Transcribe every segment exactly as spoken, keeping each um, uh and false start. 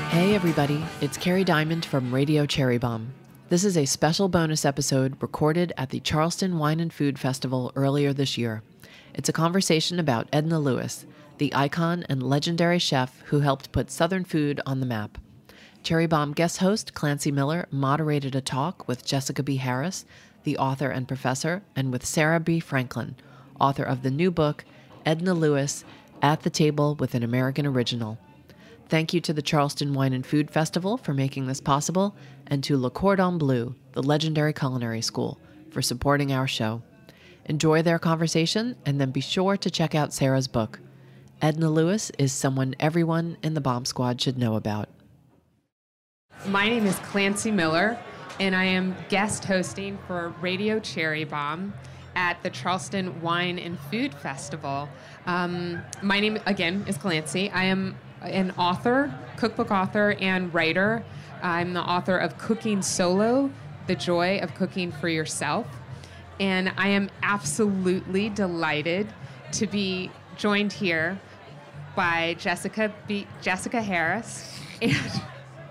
Hey everybody, it's Carrie Diamond from Radio Cherry Bomb. This is a special bonus episode recorded at the Charleston Wine and Food Festival earlier this year. It's a conversation about Edna Lewis, the icon and legendary chef who helped put Southern food on the map. Cherry Bomb guest host Clancy Miller moderated a talk with Jessica B. Harris, the author and professor, and with Sarah B. Franklin, author of the new book, Edna Lewis, At the Table with an American Original. Thank you to the Charleston Wine and Food Festival for making this possible, and to Le Cordon Bleu, the legendary culinary school, for supporting our show. Enjoy their conversation, and then be sure to check out Sarah's book. Edna Lewis is someone everyone in the Bomb Squad should know about. My name is Clancy Miller, and I am guest hosting for Radio Cherry Bomb at the Charleston Wine and Food Festival. Um, my name, again, is Clancy. I am an author, cookbook author, and writer. I'm the author of Cooking Solo, The Joy of Cooking for Yourself. And I am absolutely delighted to be joined here by Jessica B. Jessica Harris and,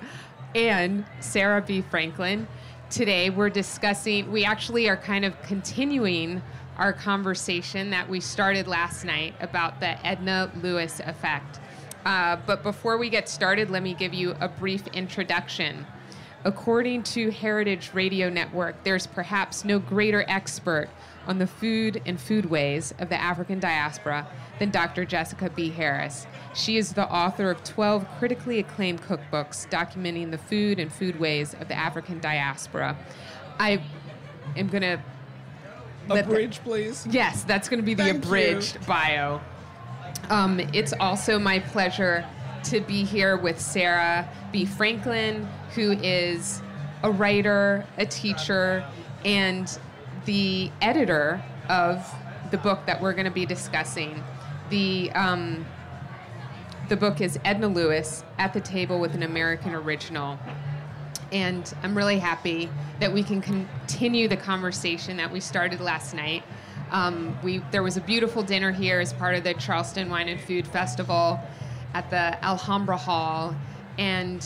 and Sarah B. Franklin. Today we're discussing, we actually are kind of continuing our conversation that we started last night about the Edna Lewis effect. Uh, but before we get started, let me give you a brief introduction. According to Heritage Radio Network, there's perhaps no greater expert on the food and foodways of the African diaspora than Doctor Jessica B. Harris. She is the author of twelve critically acclaimed cookbooks documenting the food and foodways of the African diaspora. I am going to... Abridge, please. Yes, that's going to be the Thank abridged you. bio. Um, it's also my pleasure to be here with Sarah B. Franklin, who is a writer, a teacher, and the editor of the book that we're going to be discussing. The, um, the book is Edna Lewis, At the Table with an American Original. And I'm really happy that we can continue the conversation that we started last night. Um, we there was a beautiful dinner here as part of the Charleston Wine and Food Festival at the Alhambra Hall, and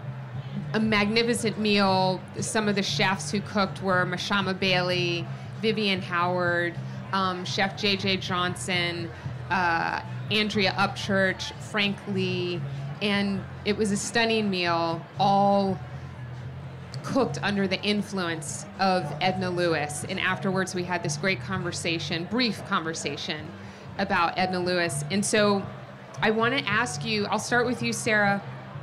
a magnificent meal. Some of the chefs who cooked were Mashama Bailey, Vivian Howard, um, Chef J J Johnson, uh, Andrea Upchurch, Frank Lee, and it was a stunning meal, all cooked under the influence of Edna Lewis. And afterwards we had this great conversation, brief conversation about Edna Lewis. And so I want to ask you, I'll start with you, Sarah.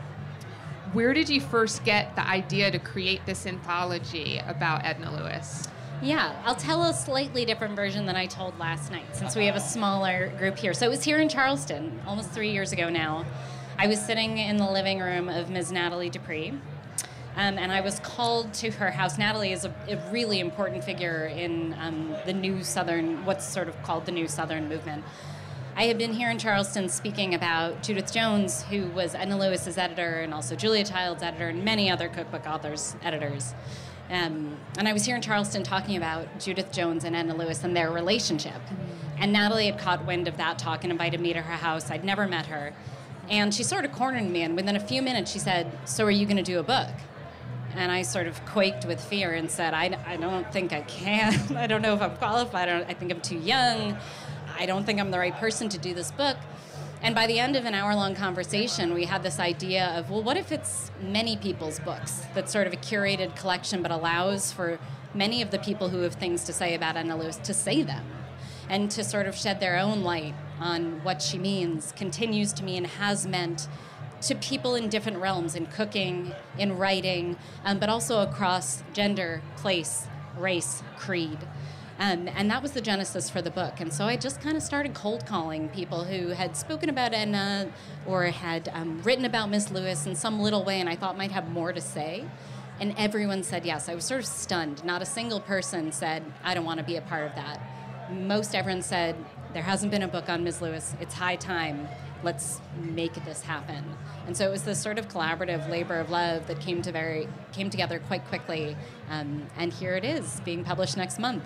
Where did you first get the idea to create this anthology about Edna Lewis? Yeah, I'll tell a slightly different version than I told last night, since we have a smaller group here. So it was here in Charleston, almost three years ago now. I was sitting in the living room of Miz Natalie Dupree, Um, and I was called to her house. Natalie is a, a really important figure in um, the new Southern, what's sort of called the new Southern movement. I had been here in Charleston speaking about Judith Jones, who was Edna Lewis's editor, and also Julia Child's editor, and many other cookbook authors' editors. Um, and I was here in Charleston talking about Judith Jones and Edna Lewis and their relationship. And Natalie had caught wind of that talk and invited me to her house. I'd never met her. And she sort of cornered me, and within a few minutes she said, "So are you going to do a book?" And I sort of quaked with fear and said, I, I don't think I can. I don't know if I'm qualified. I, don't, I think I'm too young. I don't think I'm the right person to do this book. And by the end of an hour-long conversation, we had this idea of, well, what if it's many people's books? That's sort of a curated collection, but allows for many of the people who have things to say about Edna Lewis to say them, and to sort of shed their own light on what she means, continues to mean, has meant, to people in different realms, in cooking, in writing, um, but also across gender, place, race, creed. Um, and that was the genesis for the book. And so I just kind of started cold calling people who had spoken about Edna or had um, written about Miss Lewis in some little way and I thought might have more to say. And everyone said yes. I was sort of stunned. Not a single person said, I don't want to be a part of that. Most everyone said, there hasn't been a book on Miss Lewis. It's high time. Let's make this happen. And so it was this sort of collaborative labor of love that came to very came together quite quickly. Um, and here it is, being published next month.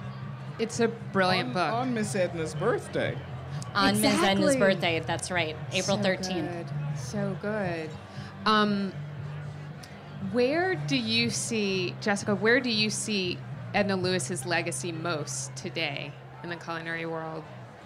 It's a brilliant on, book. On Miss Edna's birthday. On Exactly. Miss Edna's birthday, that's right, April So thirteenth. good. So good. Um, where do you see, Jessica, where do you see Edna Lewis's legacy most today in the culinary world?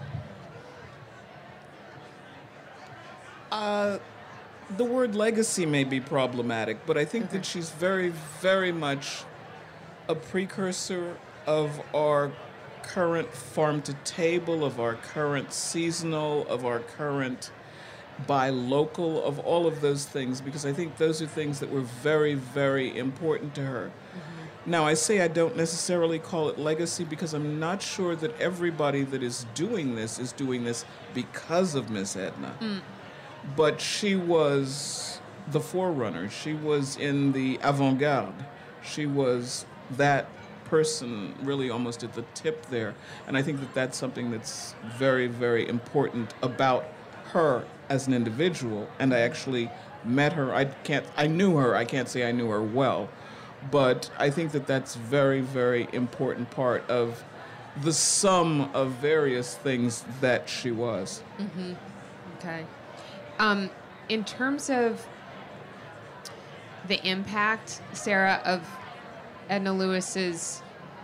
Uh, the word legacy may be problematic, but I think Okay. that she's very, very much a precursor of our current farm to table, of our current seasonal, of our current buy local, of all of those things, because I think those are things that were very, very important to her. Mm-hmm. Now, I say I don't necessarily call it legacy because I'm not sure that everybody that is doing this is doing this because of Miss Edna. Mm. But she was the forerunner. She was in the avant-garde. She was that person really almost at the tip there. And I think that that's something that's very, very important about her as an individual. And I actually met her. I can't, I knew her. I can't say I knew her well. But I think that that's very, very important part of the sum of various things that she was. Mm-hmm. Okay. Um, in terms of the impact, Sarah, of Edna Lewis's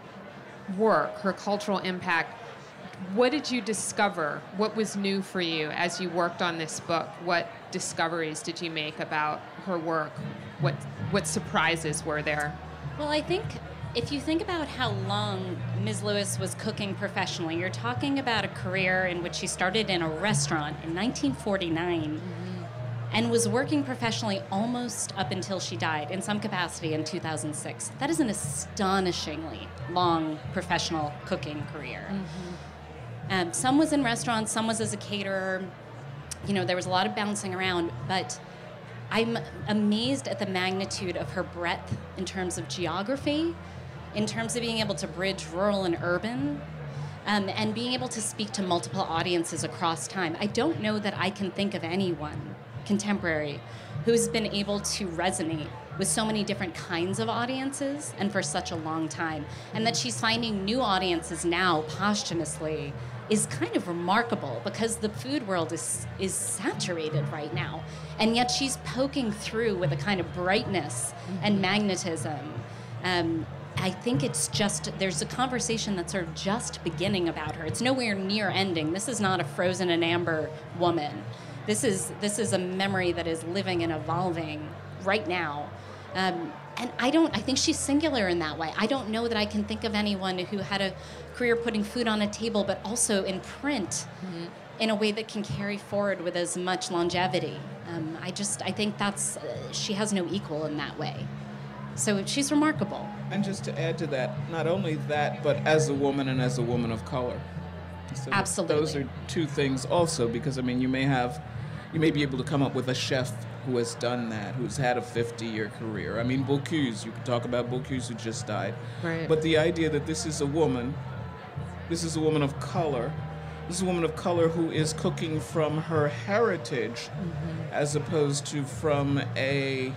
work, her cultural impact, what did you discover? What was new for you as you worked on this book? What discoveries did you make about her work? What what surprises were there? Well, I think if you think about how long Miz Lewis was cooking professionally, you're talking about a career in which she started in a restaurant in nineteen forty-nine mm-hmm. and was working professionally almost up until she died in some capacity in two thousand six. That is an astonishingly long professional cooking career. Mm-hmm. Um, some was in restaurants, some was as a caterer. You know, there was a lot of bouncing around, but I'm amazed at the magnitude of her breadth in terms of geography, in terms of being able to bridge rural and urban, um, and being able to speak to multiple audiences across time. I don't know that I can think of anyone contemporary who's been able to resonate with so many different kinds of audiences and for such a long time. And that she's finding new audiences now posthumously is kind of remarkable because the food world is is saturated right now. And yet she's poking through with a kind of brightness mm-hmm. and magnetism. Um, I think it's just, there's a conversation that's sort of just beginning about her. It's nowhere near ending. This is not a frozen in amber woman. This is this is a memory that is living and evolving right now. Um, and I don't, I think she's singular in that way. I don't know that I can think of anyone who had a career putting food on a table, but also in print mm-hmm. in a way that can carry forward with as much longevity. Um, I just, I think that's, uh, she has no equal in that way. So she's remarkable. And just to add to that, not only that, but as a woman and as a woman of color. So absolutely. Those are two things also, because I mean, you may have, you may be able to come up with a chef who has done that, who's had a fifty-year career. I mean, Bocuse, you could talk about Bocuse who just died. Right. But the idea that this is a woman, this is a woman of color, this is a woman of color who is cooking from her heritage mm-hmm. as opposed to from a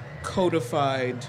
codified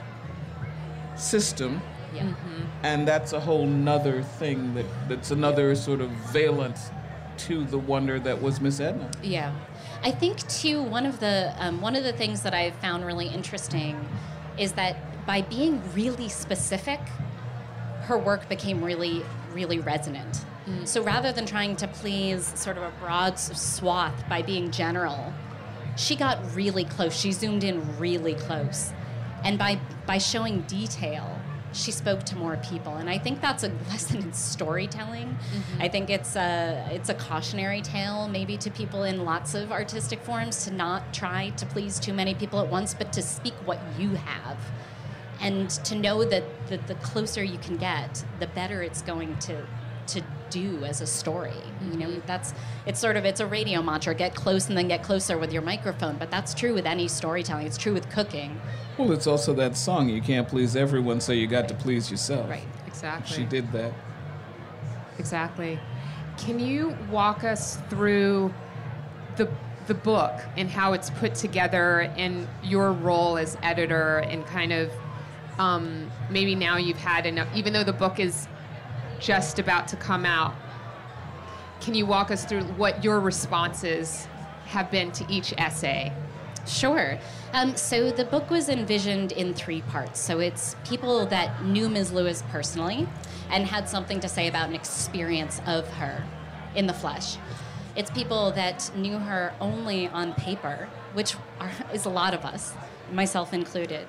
system. Yeah. Mm-hmm. And that's a whole nother thing that, that's another sort of valence to the wonder that was Miss Edna. Yeah. I think too, one of the um, one of the things that I've found really interesting is that by being really specific, her work became really, really resonant. Mm. So rather than trying to please sort of a broad swath by being general, she got really close. She zoomed in really close. And by by showing detail, she spoke to more people. And I think that's a lesson in storytelling. Mm-hmm. I think it's a, it's a cautionary tale maybe to people in lots of artistic forms to not try to please too many people at once, but to speak what you have. And to know that the, the closer you can get, the better it's going to to do as a story. Mm-hmm. You know, that's, it's sort of, it's a radio mantra, get close and then get closer with your microphone. But that's true with any storytelling. It's true with cooking. Well, it's also that song, you can't please everyone, so you got to please yourself. Right. Exactly. She did that. Exactly. Can you walk us through the the book and how it's put together and your role as editor and kind of um, maybe now you've had enough, even though the book is just about to come out, can you walk us through what your responses have been to each essay? Sure. Um, so the book was envisioned in three parts. So it's people that knew Miz Lewis personally and had something to say about an experience of her in the flesh. It's people that knew her only on paper, which are, is a lot of us, myself included.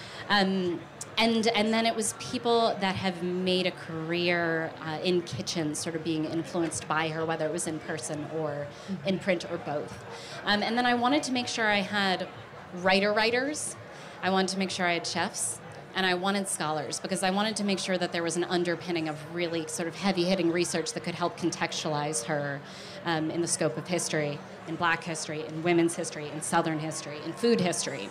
Um, and and then it was people that have made a career uh, in kitchens, sort of being influenced by her, whether it was in person or in print or both. Um, and then I wanted to make sure I had writer writers. I wanted to make sure I had chefs. And I wanted scholars because I wanted to make sure that there was an underpinning of really sort of heavy-hitting research that could help contextualize her um, in the scope of history, in Black history, in women's history, in Southern history, in food history.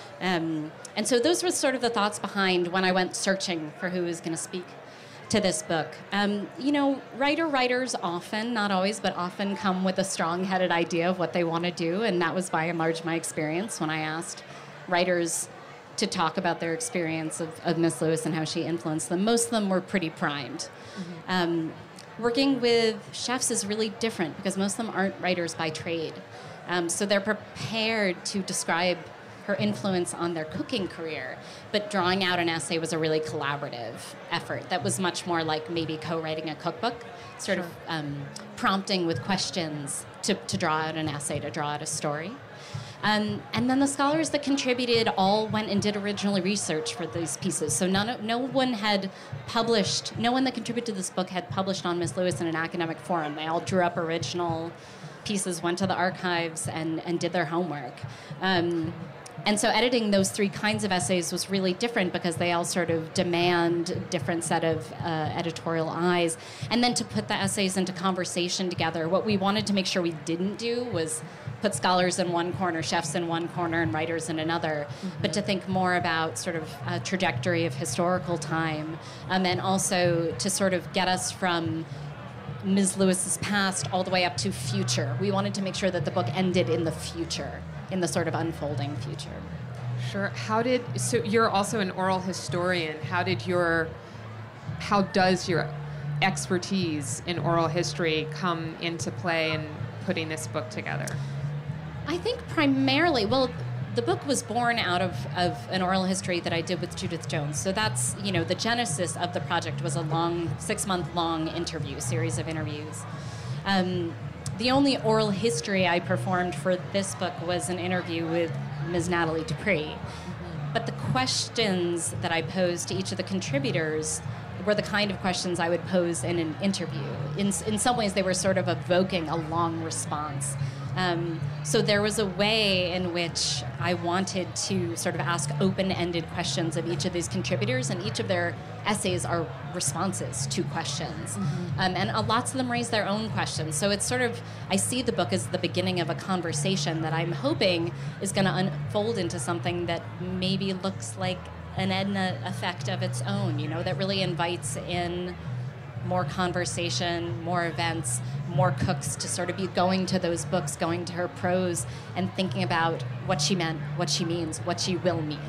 Um, and so those were sort of the thoughts behind when I went searching for who was going to speak to this book. Um, you know, writer-writers often, not always, but often come with a strong-headed idea of what they want to do, and that was by and large my experience when I asked writers to talk about their experience of, of Miz Lewis and how she influenced them. Most of them were pretty primed. Mm-hmm. Um, working with chefs is really different because most of them aren't writers by trade. Um, so they're prepared to describe her influence on their cooking career, but drawing out an essay was a really collaborative effort that was much more like maybe co-writing a cookbook, sort Sure. of um, prompting with questions to, to draw out an essay, to draw out a story. Um, and then the scholars that contributed all went and did original research for these pieces. So none, no one had published, no one that contributed to this book had published on Miz Lewis in an academic forum. They all drew up original pieces, went to the archives, and, and did their homework. Um, and so editing those three kinds of essays was really different because they all sort of demand a different set of uh, editorial eyes. And then to put the essays into conversation together, what we wanted to make sure we didn't do was put scholars in one corner, chefs in one corner, and writers in another, mm-hmm. but to think more about sort of a trajectory of historical time, um, and also to sort of get us from Miz Lewis's past all the way up to future. We wanted to make sure that the book ended in the future, in the sort of unfolding future. Sure. How did, so you're also an oral historian. How did your, how does your expertise in oral history come into play in putting this book together? I think primarily, well, the book was born out of, of an oral history that I did with Judith Jones. So that's, you know, the genesis of the project was a long, six-month-long interview, series of interviews. Um, the only oral history I performed for this book was an interview with Miz Natalie Dupree. Mm-hmm. But the questions that I posed to each of the contributors were the kind of questions I would pose in an interview. In, in some ways, they were sort of evoking a long response. Um, so there was a way in which I wanted to sort of ask open-ended questions of each of these contributors, and each of their essays are responses to questions. Mm-hmm. Um, and uh, lots of them raise their own questions. So it's sort of, I see the book as the beginning of a conversation that I'm hoping is going to unfold into something that maybe looks like an Edna effect of its own, you know, that really invites in more conversation, more events, more cooks to sort of be going to those books, going to her prose, and thinking about what she meant, what she means, what she will mean.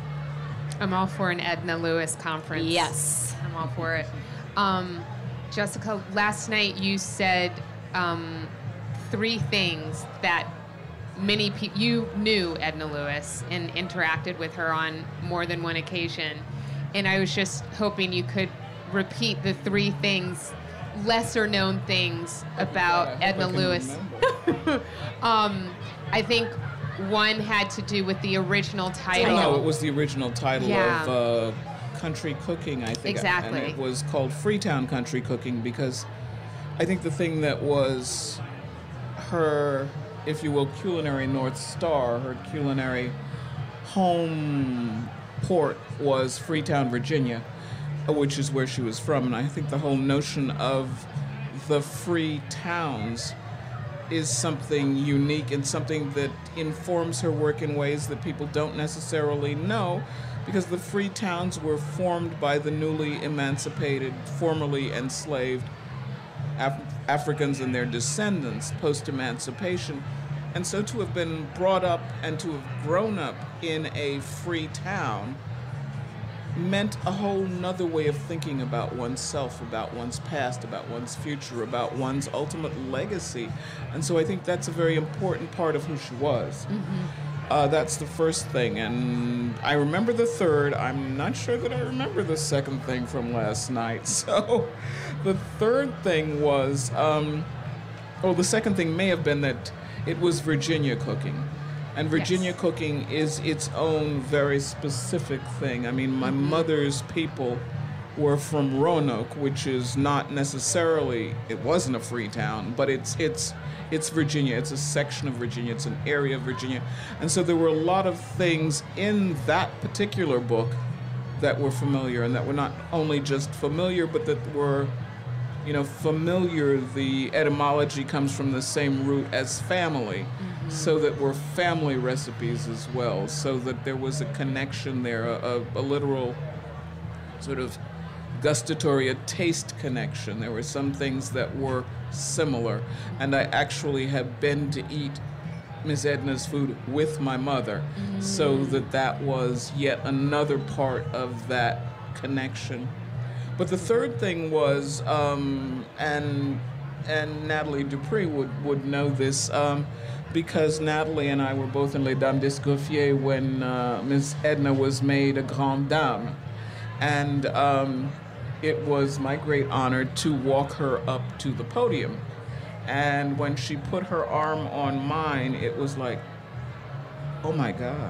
I'm all for an Edna Lewis conference. Yes. I'm all for it. Um, Jessica, last night you said um, three things that many people, you knew Edna Lewis and interacted with her on more than one occasion. And I was just hoping you could repeat the three things, lesser known things about yeah, Edna Lewis. um, I think one had to do with the original title. No, it was the original title yeah. of uh, Country Cooking, I think. Exactly. And it was called Freetown Country Cooking because I think the thing that was her, if you will, culinary North Star, her culinary home port was Freetown, Virginia, which is where she was from. And I think the whole notion of the free towns is something unique and something that informs her work in ways that people don't necessarily know, because the free towns were formed by the newly emancipated, formerly enslaved Af- Africans and their descendants post-emancipation. And so to have been brought up and to have grown up in a free town meant a whole nother way of thinking about oneself, about one's past, about one's future, about one's ultimate legacy. And so I think that's a very important part of who she was. Mm-hmm. Uh, that's the first thing. And I remember the third. I'm not sure that I remember the second thing from last night. So the third thing was, um, oh, the second thing may have been that it was Virginia cooking. And Virginia yes. cooking is its own very specific thing. I mean, my mm-hmm. mother's people were from Roanoke, which is not necessarily, it wasn't a free town, but it's it's it's Virginia. It's a section of Virginia. It's an area of Virginia. And so there were a lot of things in that particular book that were familiar, and that were not only just familiar, but that were, you know, familiar. The etymology comes from the same root as family, mm-hmm. so that were family recipes as well, so that there was a connection there, a, a, a literal sort of gustatory, a taste connection. There were some things that were similar, and I actually have been to eat Miss Edna's food with my mother, mm. so that that was yet another part of that connection. But the third thing was, um, and and Natalie Dupree would, would know this, um, because Natalie and I were both in Les Dames d'Escoffier when uh, Miss Edna was made a grande dame. And um, it was my great honor to walk her up to the podium. And when she put her arm on mine, it was like, oh my God.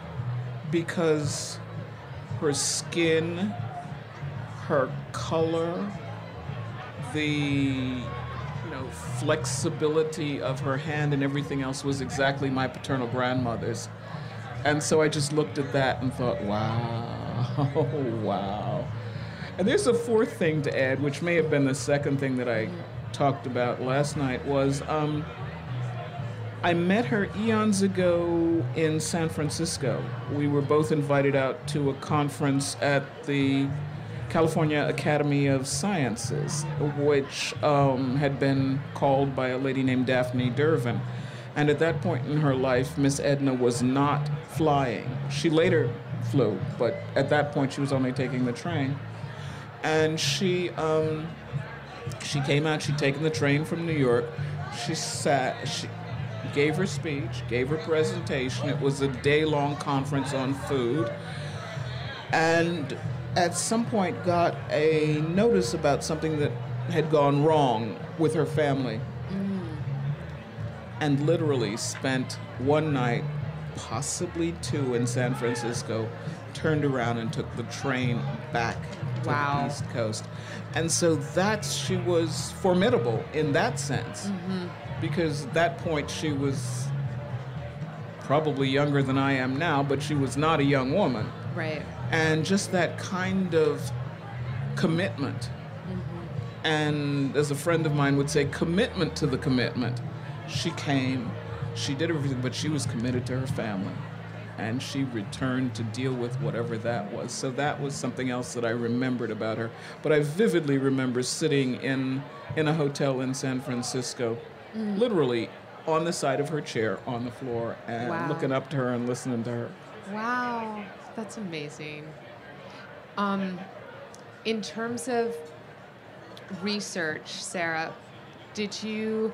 Because her skin, her color, the you know flexibility of her hand and everything else was exactly my paternal grandmother's. And so I just looked at that and thought, wow, wow. And there's a fourth thing to add, which may have been the second thing that I talked about last night, was um, I met her eons ago in San Francisco. We were both invited out to a conference at the California Academy of Sciences, which um, had been called by a lady named Daphne Dervin. And at that point in her life, Miss Edna was not flying. She later flew, but at that point she was only taking the train. And she um, she came out, she'd taken the train from New York. She sat, she gave her speech, gave her presentation. It was a day-long conference on food. And at some point got a notice about something that had gone wrong with her family. Mm. And literally spent one night, possibly two, in San Francisco, turned around and took the train back to wow. the East Coast. And so that's, she was formidable in that sense, mm-hmm. because at that point she was probably younger than I am now, but she was not a young woman. Right. And just that kind of commitment. Mm-hmm. And as a friend of mine would say, commitment to the commitment. She came, she did everything, but she was committed to her family. And she returned to deal with whatever that was. So that was something else that I remembered about her. But I vividly remember sitting in, in a hotel in San Francisco, mm. literally on the side of her chair on the floor, and wow. looking up to her and listening to her. Wow. That's amazing. Um, in terms of research, Sarah, did you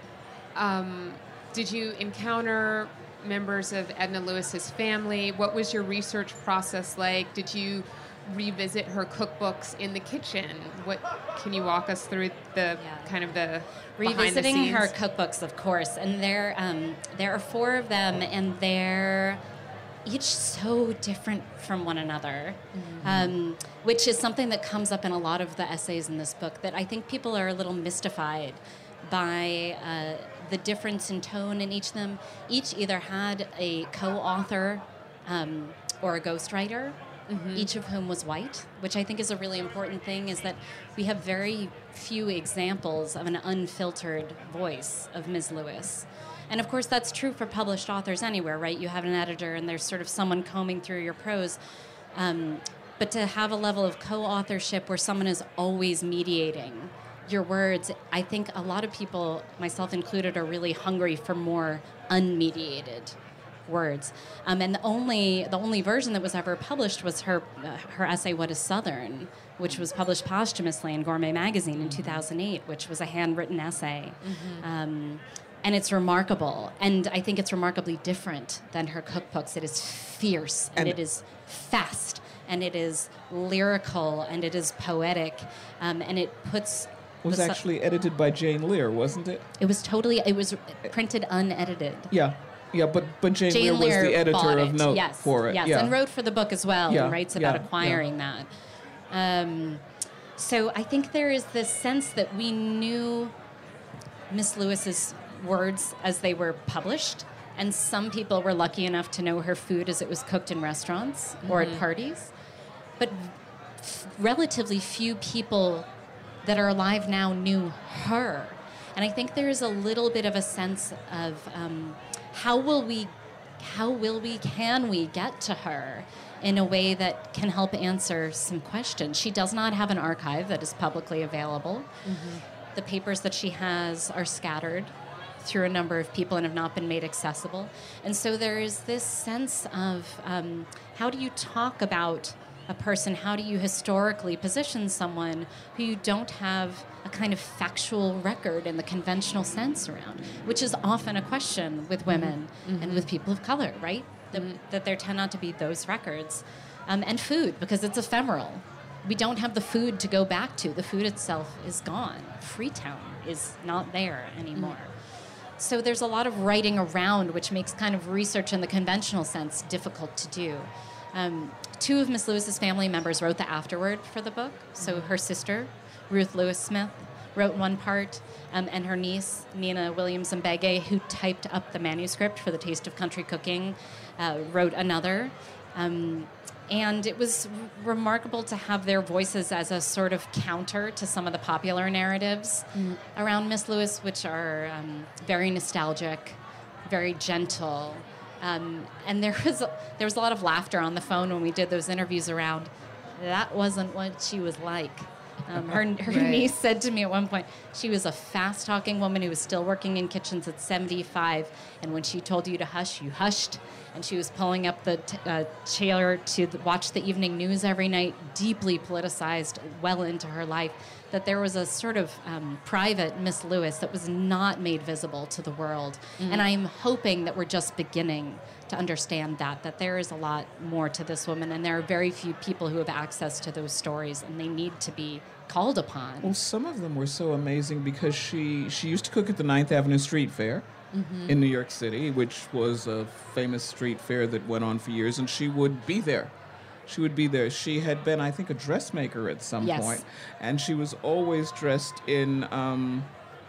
um, did you encounter members of Edna Lewis's family? What was your research process like? Did you revisit her cookbooks in the kitchen? What can you walk us through the yeah. kind of the revisiting behind the her cookbooks, of course, and there um, there are four of them, and they're each so different from one another, mm-hmm. um, which is something that comes up in a lot of the essays in this book, that I think people are a little mystified by uh, the difference in tone in each of them. Each either had a co-author um, or a ghostwriter, mm-hmm. each of whom was white, which I think is a really important thing, is that we have very few examples of an unfiltered voice of Miz Lewis. And of course, that's true for published authors anywhere, right? You have an editor and there's sort of someone combing through your prose. Um, but to have a level of co-authorship where someone is always mediating your words, I think a lot of people, myself included, are really hungry for more unmediated words. Um, and the only the only version that was ever published was her uh, her essay, What is Southern?, which was published posthumously in Gourmet magazine in two thousand eight, which was a handwritten essay. Mm-hmm. Um, and it's remarkable. And I think it's remarkably different than her cookbooks. It is fierce, and, and it is fast, and it is lyrical, and it is poetic, um, and it puts... It was actually edited by Jane Lear, wasn't it? It was totally... It was printed unedited. Yeah. Yeah, but, but Jane, Jane Lear was Lear the editor of Note yes, for it. Yes, yeah. and wrote for the book as well, yeah, and writes about yeah, acquiring yeah. that. Um, so I think there is this sense that we knew Miss Lewis's words as they were published, and some people were lucky enough to know her food as it was cooked in restaurants mm-hmm. or at parties. But f- relatively few people that are alive now knew her. And I think there is a little bit of a sense of um, how will we, how will we, can we get to her in a way that can help answer some questions. She does not have an archive that is publicly available. Mm-hmm. The papers that she has are scattered through a number of people and have not been made accessible. And so there is this sense of um, how do you talk about a person, how do you historically position someone who you don't have a kind of factual record in the conventional sense around, which is often a question with women mm-hmm. and with people of color, right? The, mm-hmm. That there tend not to be those records. Um, and food, because it's ephemeral. We don't have the food to go back to. The food itself is gone. Freetown is not there anymore. Mm-hmm. So there's a lot of writing around, which makes kind of research in the conventional sense difficult to do. Um, two of Miss Lewis's family members wrote the afterword for the book. So her sister, Ruth Lewis Smith, wrote one part, um, and her niece, Nina Williams-Mbege, who typed up the manuscript for The Taste of Country Cooking, uh, wrote another. Um, and it was r- remarkable to have their voices as a sort of counter to some of the popular narratives mm. around Miss Lewis, which are um, very nostalgic, very gentle. Um, and there was a, there was a lot of laughter on the phone when we did those interviews around. That wasn't what she was like. Um, her her right. niece said to me at one point, she was a fast-talking woman who was still working in kitchens at seventy-five, and when she told you to hush, you hushed, and she was pulling up the t- uh, chair to the, watch the evening news every night, deeply politicized well into her life, that there was a sort of um, private Miss Lewis that was not made visible to the world. Mm. And I'm hoping that we're just beginning to understand that, that there is a lot more to this woman, and there are very few people who have access to those stories, and they need to be called upon. Well, some of them were so amazing because she, she used to cook at the Ninth Avenue Street Fair mm-hmm. in New York City, which was a famous street fair that went on for years, and she would be there. She would be there. She had been, I think, a dressmaker at some yes. point, and she was always dressed in um,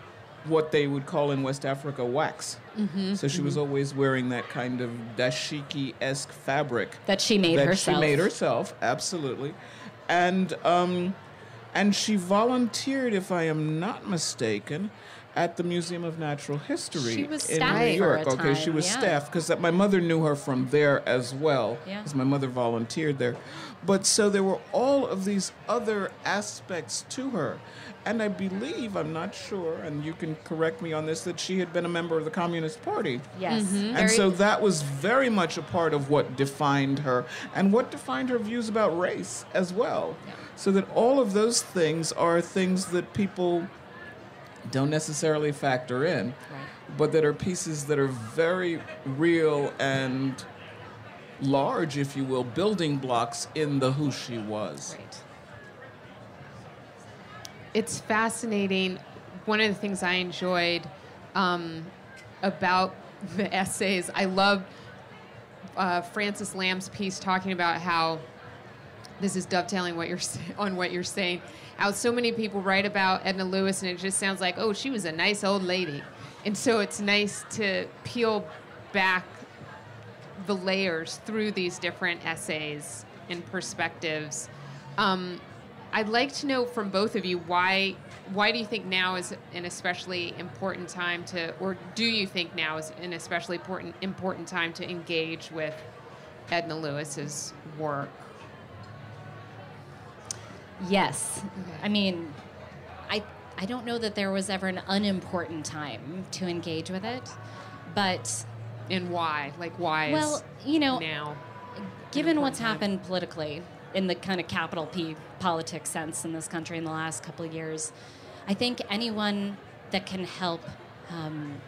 what they would call in West Africa wax. Mm-hmm, so she mm-hmm. was always wearing that kind of dashiki-esque fabric. That she made that herself. That she made herself, absolutely. And, um, and she volunteered, if I am not mistaken, at the Museum of Natural History she was in New York. For a okay, time, she was yeah. staff because my mother knew her from there as well, because yeah. my mother volunteered there. But so there were all of these other aspects to her. And I believe, I'm not sure, and you can correct me on this, that she had been a member of the Communist Party. Yes. Mm-hmm. And very so that was very much a part of what defined her, and what defined her views about race as well. Yeah. So that all of those things are things that people don't necessarily factor in, right. but that are pieces that are very real and large, if you will, building blocks in the who she was. Right. It's fascinating. One of the things I enjoyed um, about the essays, I love uh, Francis Lamb's piece talking about how this is dovetailing what you're on what you're saying. How so many people write about Edna Lewis, and it just sounds like, oh, she was a nice old lady. And so it's nice to peel back the layers through these different essays and perspectives. Um, I'd like to know from both of you why why do you think now is an especially important time to, or do you think now is an especially important important time to engage with Edna Lewis's work? Yes. Okay. I mean, I I don't know that there was ever an unimportant time to engage with it, but and why? Like why well, is you know, now? Given what's time? happened politically in the kind of capital P politics sense in this country in the last couple of years, I think anyone that can help um,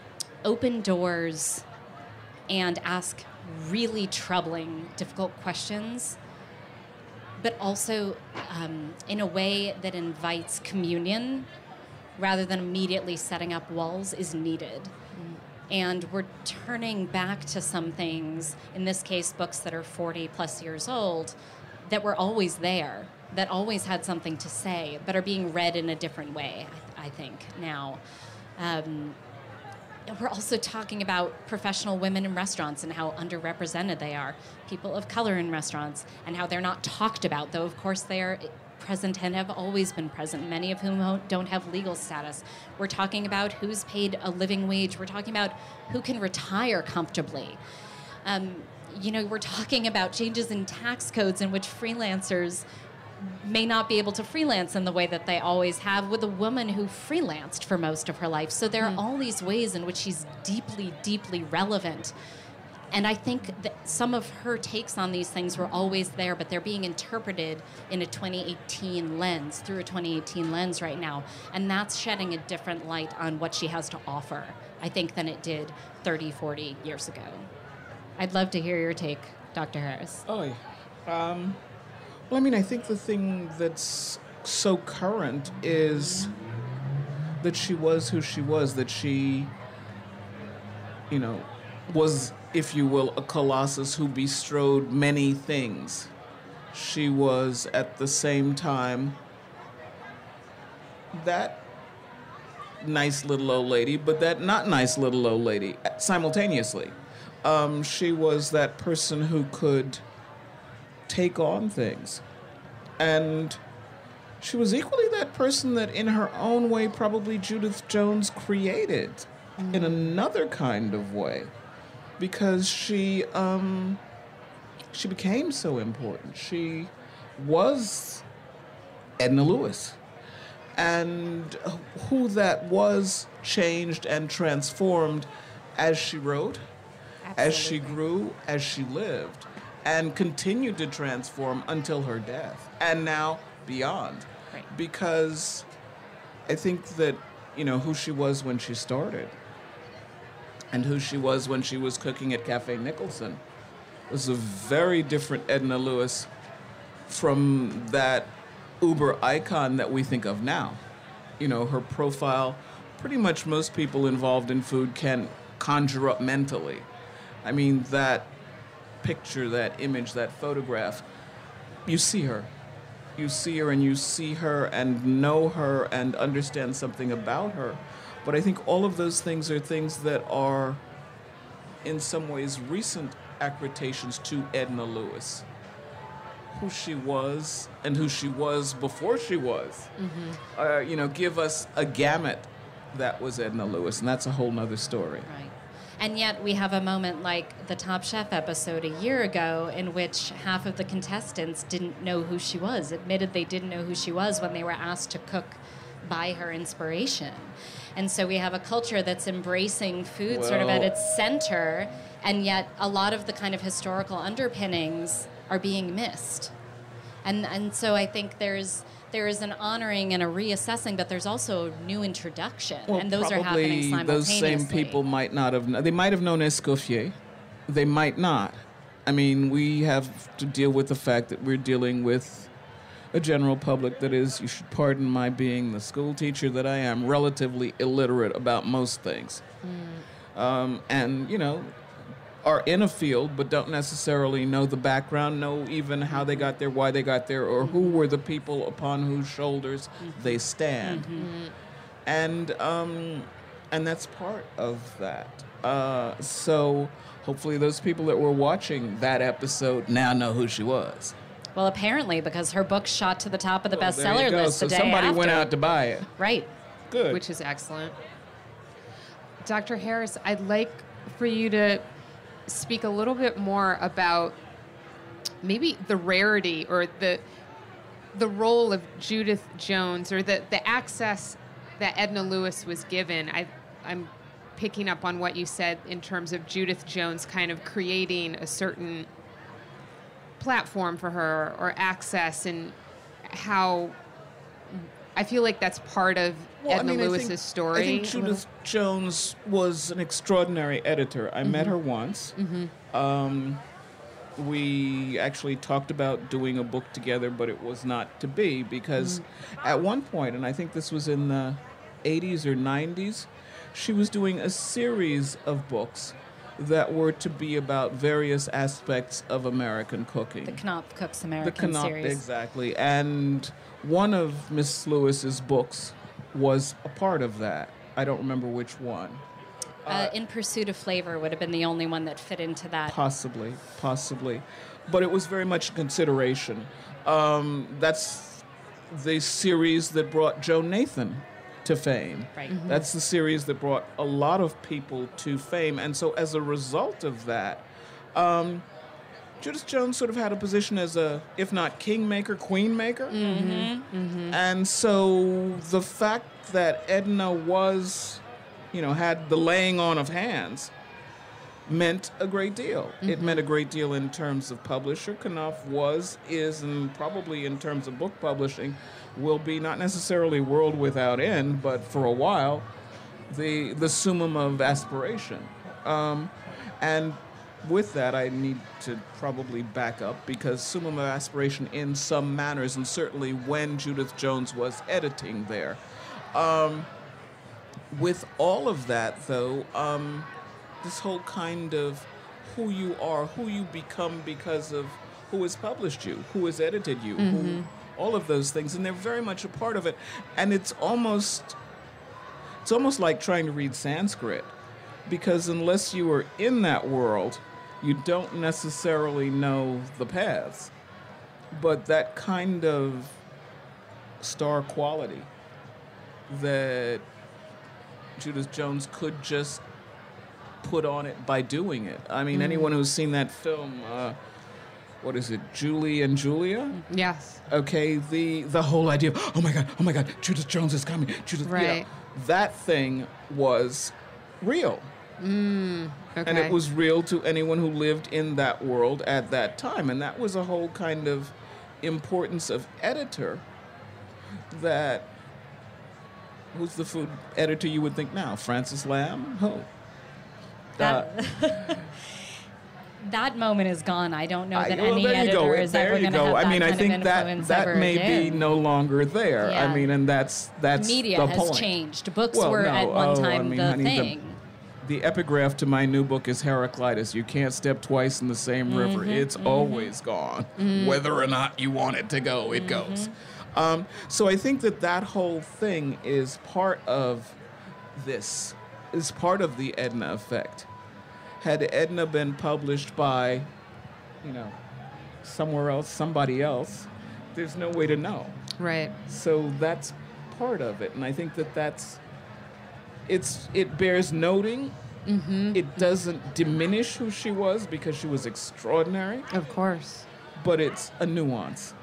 open doors and ask really troubling, difficult questions, but also um, in a way that invites communion rather than immediately setting up walls is needed. Mm. And we're turning back to some things, in this case, books that are forty plus years old, that were always there, that always had something to say, but are being read in a different way, I, I think, now. Um, We're also talking about professional women in restaurants and how underrepresented they are, people of color in restaurants, and how they're not talked about, though of course they are present and have always been present, many of whom don't have legal status. We're talking about who's paid a living wage. We're talking about who can retire comfortably. Um, you know, we're talking about changes in tax codes in which freelancers may not be able to freelance in the way that they always have, with a woman who freelanced for most of her life. So there mm. are all these ways in which she's deeply, deeply relevant. And I think that some of her takes on these things were always there, but they're being interpreted in a twenty eighteen lens, through a twenty eighteen lens right now. And that's shedding a different light on what she has to offer, I think, than it did thirty, forty years ago. I'd love to hear your take, Doctor Harris. Oh, yeah. Um, well, I mean, I think the thing that's so current is that she was who she was, that she, you know, was, if you will, a colossus who bestrode many things. She was, at the same time, that nice little old lady, but that not nice little old lady simultaneously. Um, she was that person who could take on things. And she was equally that person that, in her own way, probably Judith Jones created mm. in another kind of way. Because she um, she became so important. She was Edna Lewis. And who that was changed and transformed as she wrote, Absolutely. as she grew, as she lived, and continued to transform until her death, and now beyond. Right. Because I think that, you know, who she was when she started and who she was when she was cooking at Cafe Nicholson was a very different Edna Lewis from that uber icon that we think of now. You know, her profile, pretty much most people involved in food can conjure up mentally. I mean, that picture, that image, that photograph, you see her. You see her and you see her and know her and understand something about her. But I think all of those things are things that are, in some ways, recent accretations to Edna Lewis. Who she was and who she was before she was. Mm-hmm. Uh, you know, give us a gamut that was Edna Lewis, and that's a whole nother story. Right. And yet we have a moment like the Top Chef episode a year ago in which half of the contestants didn't know who she was, admitted they didn't know who she was when they were asked to cook by her inspiration. And so we have a culture that's embracing food well, sort of at its center, and yet a lot of the kind of historical underpinnings are being missed. And and so I think there's there is an honoring and a reassessing, but there's also a new introduction, well, and those are happening simultaneously. Those same people might not have, they might have known Escoffier, they might not. I mean, we have to deal with the fact that we're dealing with a general public that is, you should pardon my being the school teacher that I am, relatively illiterate about most things. Mm. Um, and, you know, are in a field but don't necessarily know the background, know even how they got there, why they got there, or who were the people upon whose shoulders mm-hmm. they stand. Mm-hmm. And um, and that's part of that. Uh, so hopefully those people that were watching that episode now know who she was. Well, apparently, because her book shot to the top of the well, bestseller list so the day somebody after. went out to buy it. Right. Good. Which is excellent. Doctor Harris, I'd like for you to speak a little bit more about maybe the rarity or the the role of Judith Jones, or the, the access that Edna Lewis was given. I, I'm picking up on what you said in terms of Judith Jones kind of creating a certain platform for her or access, and how I feel like that's part of Well, Edna I mean, I Lewis's think, story. I think a little. Judith Jones was an extraordinary editor. I met her once. Um, we actually talked about doing a book together, but it was not to be because at one point, and I think this was in the eighties or nineties, she was doing a series of books that were to be about various aspects of American cooking. The Knopf Cooks The American Knopf, series. exactly. And one of Miss Lewis's books was a part of that. I don't remember which one. Uh, In Pursuit of Flavor would have been the only one that fit into that. Possibly, possibly. But it was very much a consideration. Um, that's the series that brought Joe Nathan to fame. Right. Mm-hmm. That's the series that brought a lot of people to fame. And so as a result of that, um, Judith Jones sort of had a position as a, if not kingmaker, queenmaker. Mm-hmm. Mm-hmm. And so the fact that Edna was, you know, had the laying on of hands meant a great deal. It meant a great deal in terms of publisher. Knopf was, is, and probably in terms of book publishing, will be not necessarily world without end, but for a while, the the summum of aspiration. Um, and with that, I need to probably back up because summum of aspiration in some manners, and certainly when Judith Jones was editing there. Um, with all of that, though, um, this whole kind of who you are, who you become because of who has published you, who has edited you, who, all of those things, and they're very much a part of it. And it's almost, it's almost like trying to read Sanskrit, because unless you are in that world, you don't necessarily know the paths. But that kind of star quality that Judith Jones could just put on it by doing it. I mean, anyone who's seen that film, uh, what is it, Julie and Julia? Yes. Okay, the the whole idea of, oh my God, oh my God, Judith Jones is coming. Judith, you know, Right. that thing was real. Okay. And it was real to anyone who lived in that world at that time. And that was a whole kind of importance of editor that, who's the food editor you would think now? Francis Lamb? Who? That, that moment is gone. I don't know I- that well, any there you editor go. is There ever you going to go. have I that mean, I kind think of that influence that ever may be again. no longer there. Yeah. I mean, and that's that's Media the has point. changed. Books Well, were no, at one oh, I time mean, the honey, the- thing. The epigraph to my new book is Heraclitus. You can't step twice in the same river. It's always gone. Whether or not you want it to go, it goes. Um, so I think that that whole thing is part of this, is part of the Edna effect. Had Edna been published by, you know, somewhere else, somebody else, there's no way to know. Right. So that's part of it, and I think that that's it's it bears noting. Mm-hmm. It doesn't diminish who she was because she was extraordinary, Of course. but it's a nuance.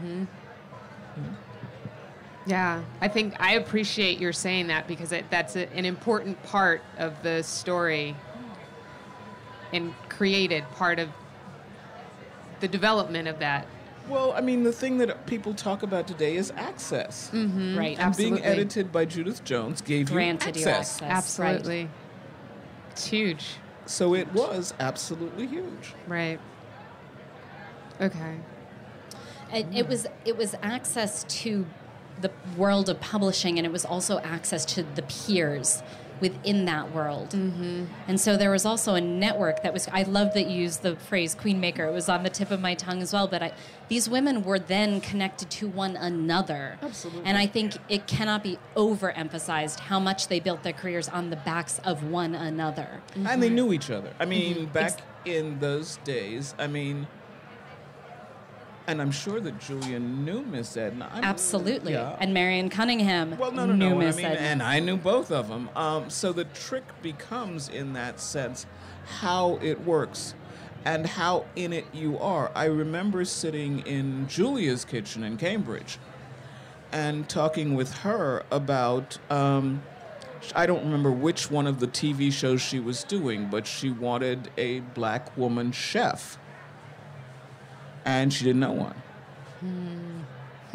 Yeah, I think I appreciate your saying that because it, that's a, an important part of the story and created part of the development of that. Well, I mean, the thing that people talk about today is access. Right. And Absolutely. being edited by Judith Jones gave Granted you you access. access. Absolutely. It's huge. So it was absolutely huge. Right. Okay. It, it was it was access to the world of publishing, and it was also access to the peers within that world. Mm-hmm. And so there was also a network that was. I love that you used the phrase "queenmaker." It was on the tip of my tongue as well. But I, these women were then connected to one another. Absolutely. And I think it cannot be overemphasized how much they built their careers on the backs of one another. And they knew each other. I mean, Mm-hmm. back in those days, I mean, and I'm sure that Julia knew Miss Edna. I mean, Absolutely. yeah. And Marion Cunningham Well, no, no, knew no. I Miss mean, Edna. and I knew both of them. Um, so the trick becomes, in that sense, how it works and how in it you are. I remember sitting in Julia's kitchen in Cambridge and talking with her about, um, I don't remember which one of the T V shows she was doing, but she wanted a black woman chef. And she didn't know one.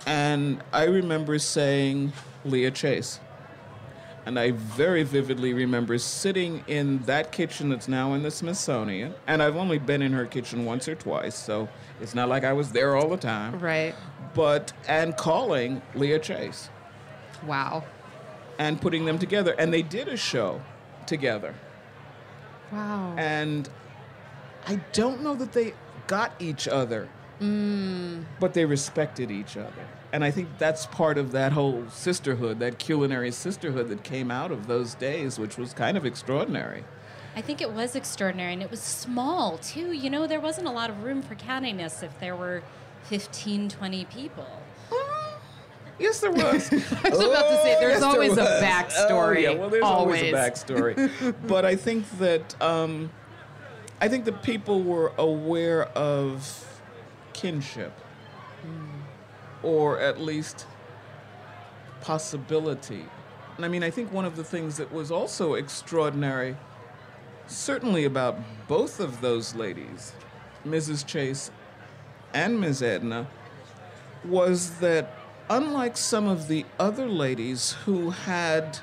And I remember saying Leah Chase. And I very vividly remember sitting in that kitchen that's now in the Smithsonian. And I've only been in her kitchen once or twice, so it's not like I was there all the time. Right. But, and calling Leah Chase. Wow. And putting them together. And they did a show together. Wow. And I don't know that they got each other, Mm. but they respected each other. And I think that's part of that whole sisterhood, that culinary sisterhood that came out of those days, which was kind of extraordinary. I think it was extraordinary, and it was small, too. You know, there wasn't a lot of room for cattiness if there were fifteen, twenty people. Yes, there was. I was about to say, there's yes, always there a was. backstory. Oh, yeah, well, there's always. always a backstory. But I think that um, I think that people were aware of kinship, mm. or at least possibility. And I mean, I think one of the things that was also extraordinary, certainly about both of those ladies, Missus Chase and Miz Edna, was that unlike some of the other ladies who had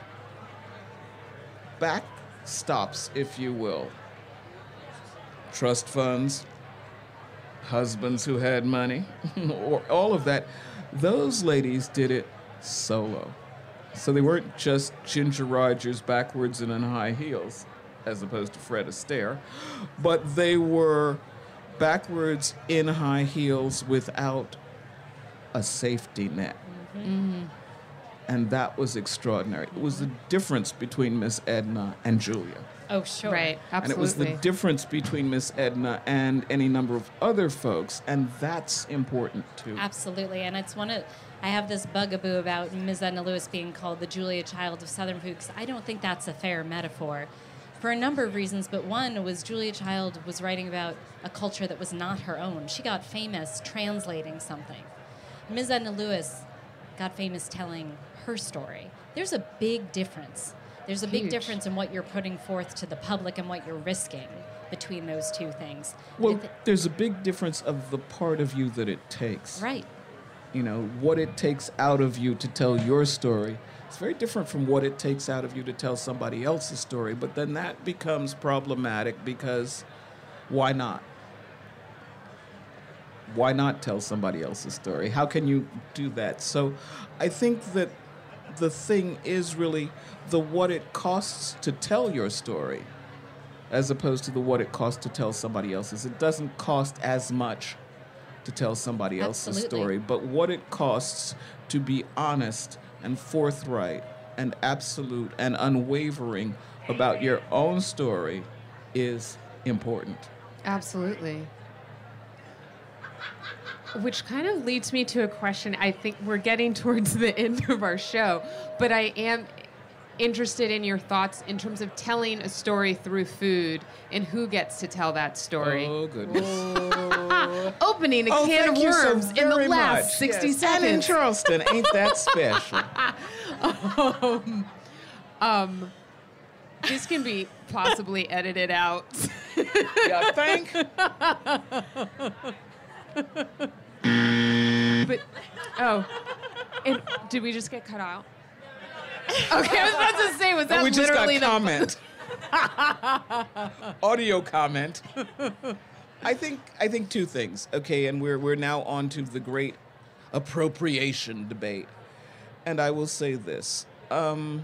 backstops, if you will, trust funds, husbands who had money, or all of that, those ladies did it solo. So they weren't just Ginger Rogers backwards and in high heels, as opposed to Fred Astaire, but they were backwards in high heels without a safety net. Mm-hmm. And that was extraordinary. It was the difference between Miss Edna and Julia. Oh, sure. Right, absolutely. And it was the difference between Miss Edna and any number of other folks, and that's important too. Absolutely, and it's one of, I have this bugaboo about Miz Edna Lewis being called the Julia Child of Southern food, because I don't think that's a fair metaphor for a number of reasons, but one was Julia Child was writing about a culture that was not her own. She got famous translating something. Miz Edna Lewis got famous telling her story. There's a big difference. There's a big Huge. difference in what you're putting forth to the public and what you're risking between those two things. Well, Th- there's a big difference of the part of you that it takes. right. You know, what it takes out of you to tell your story. It's very different from what it takes out of you to tell somebody else's story, but then that becomes problematic because why not? Why not tell somebody else's story? How can you do that? So I think that the thing is really the what it costs to tell your story as opposed to the what it costs to tell somebody else's. It doesn't cost as much to tell somebody else's Absolutely. story, but what it costs to be honest and forthright and absolute and unwavering about your own story is important. Absolutely. Which kind of leads me to a question. I think we're getting towards the end of our show, but I am interested in your thoughts in terms of telling a story through food and who gets to tell that story. Oh, goodness. Opening a Oh, can of thank you so worms in the very last much. sixty Yes. seconds. And in Charleston, ain't that special? um, um, this can be possibly edited out. Yeah, think? But, oh, and did we just get cut out? Okay, I was about to say, was that we just got literally the comment. Audio comment. I think I think two things. Okay, and we're we're now on to the great appropriation debate. And I will say this. Um,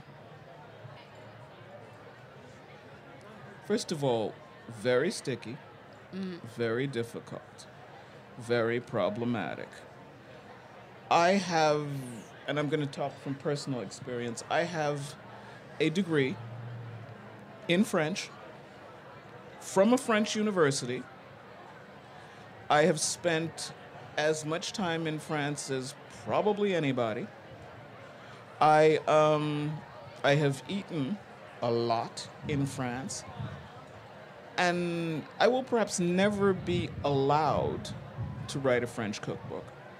first of all, very sticky, mm. very difficult, very problematic. I have, and I'm going to talk from personal experience, I have a degree in French from a French university. I have spent as much time in France as probably anybody. I um, I have eaten a lot in France, and I will perhaps never be allowed to write a French cookbook.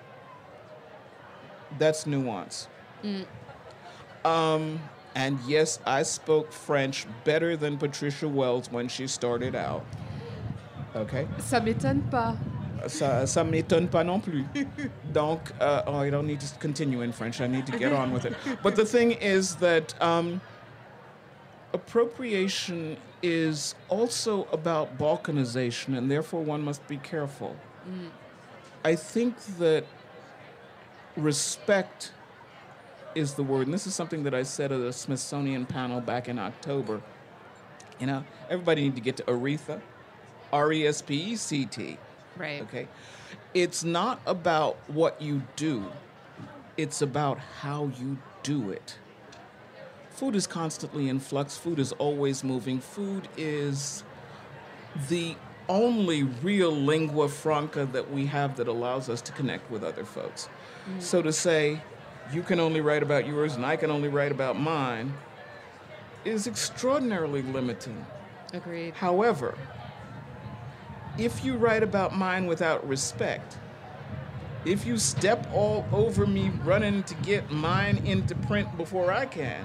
That's nuance. Mm. Um, and yes, I spoke French better than Patricia Wells when she started out. Okay? Ça m'étonne pas. Ça, ça m'étonne pas non plus. Donc, uh, oh, I don't need to continue in French. I need to get on with it. But the thing is that um, appropriation is also about balkanization, and therefore one must be careful. Mm. I think that respect is the word, and this is something that I said at a Smithsonian panel back in October. You know, everybody need to get to Aretha, R E S P E C T. Right. Okay. It's not about what you do. It's about how you do it. Food is constantly in flux. Food is always moving. Food is the only real lingua franca that we have that allows us to connect with other folks. Mm. So to say, you can only write about yours and I can only write about mine is extraordinarily limiting. Agreed. However, if you write about mine without respect, if you step all over me running to get mine into print before I can,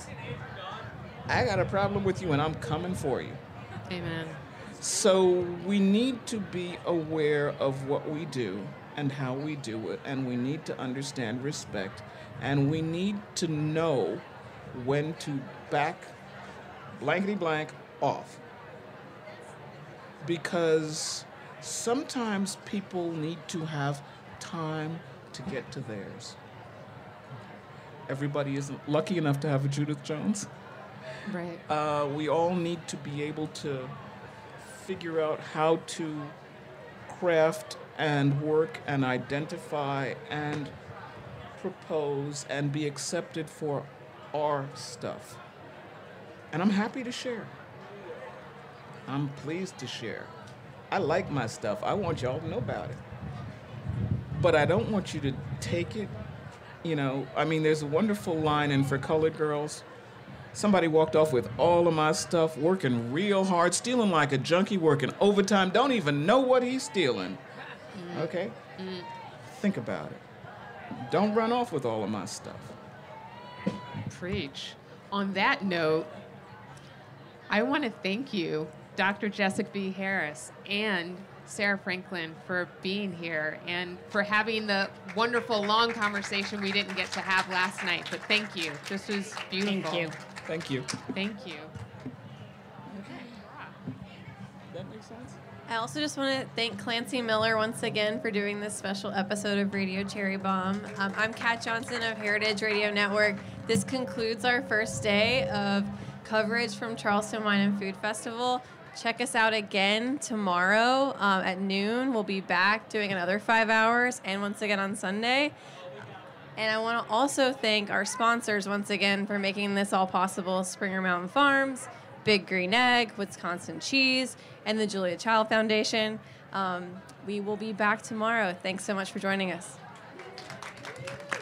I got a problem with you and I'm coming for you. Amen. So we need to be aware of what we do and how we do it, and we need to understand respect, and we need to know when to back blankety blank off. Because sometimes people need to have time to get to theirs. Everybody isn't lucky enough to have a Judith Jones. Right. Uh, we all need to be able to figure out how to craft and work and identify and propose and be accepted for our stuff. And I'm happy to share. I'm pleased to share. I like my stuff. I want y'all to know about it. But I don't want you to take it, you know, I mean, there's a wonderful line in For Colored Girls. Somebody walked off with all of my stuff, working real hard, stealing like a junkie, working overtime, don't even know what he's stealing. Mm. Okay? Mm. Think about it. Don't run off with all of my stuff. Preach. On that note, I want to thank you, Doctor Jessica B. Harris and Sarah Franklin, for being here and for having the wonderful long conversation we didn't get to have last night. But thank you. This was beautiful. Thank you. Thank you. Thank you. That makes sense? I also just want to thank Clancy Miller once again for doing this special episode of Radio Cherry Bomb. Um, I'm Kat Johnson of Heritage Radio Network. This concludes our first day of coverage from Charleston Wine and Food Festival. Check us out again tomorrow um, at noon. We'll be back doing another five hours and once again on Sunday. And I want to also thank our sponsors once again for making this all possible: Springer Mountain Farms, Big Green Egg, Wisconsin Cheese, and the Julia Child Foundation. Um, we will be back tomorrow. Thanks so much for joining us.